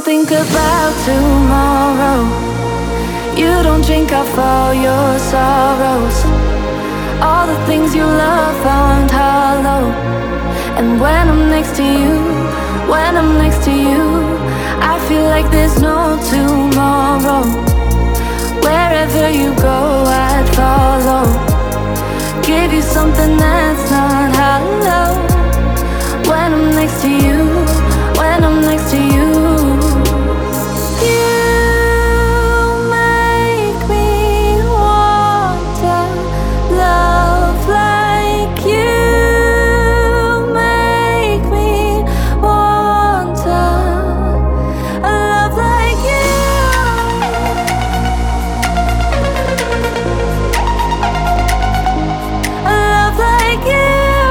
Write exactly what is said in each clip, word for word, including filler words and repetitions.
think about tomorrow. You don't drink off all your sorrows. All the things you love aren't hollow. And when I'm next to you, when I'm next to you, I feel like there's no tomorrow. Wherever you go, I'd follow. Give you something that's not hollow. When I'm next to you, when I'm next to you, you make me want to love like you. Make me want to love like you. Love like you.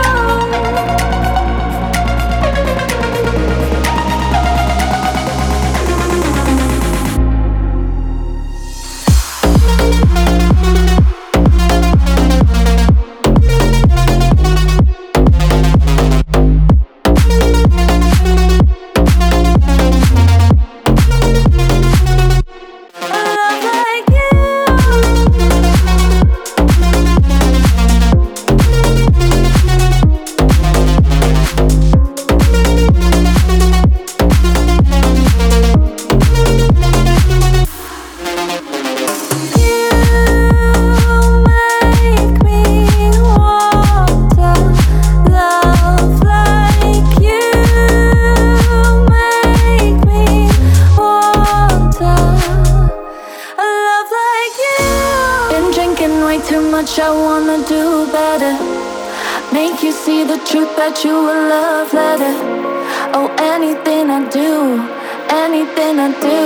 I wanna do better. Make you see the truth that you a love letter. Oh, anything I do, anything I do.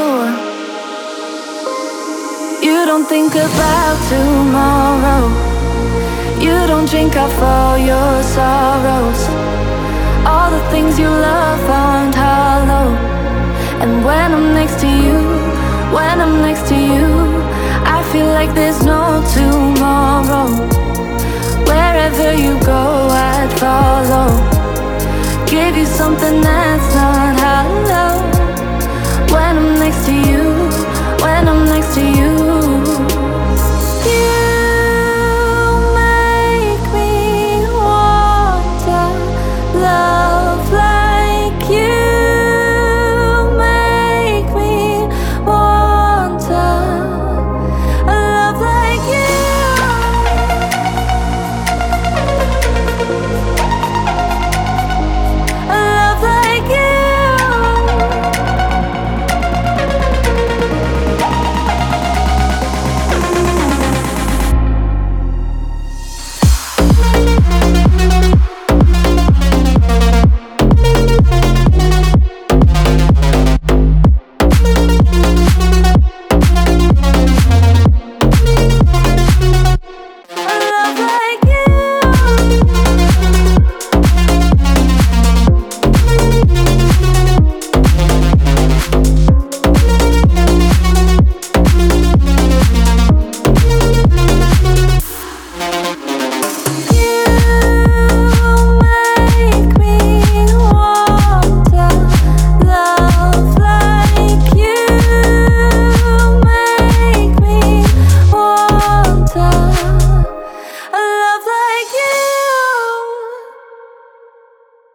You don't think about tomorrow. You don't drink off all your sorrows. All the things you love aren't hollow. And when I'm next to you, when I'm next to you, I feel like there's no tomorrow. Wherever you go, I'd follow. Give you something that's not hollow.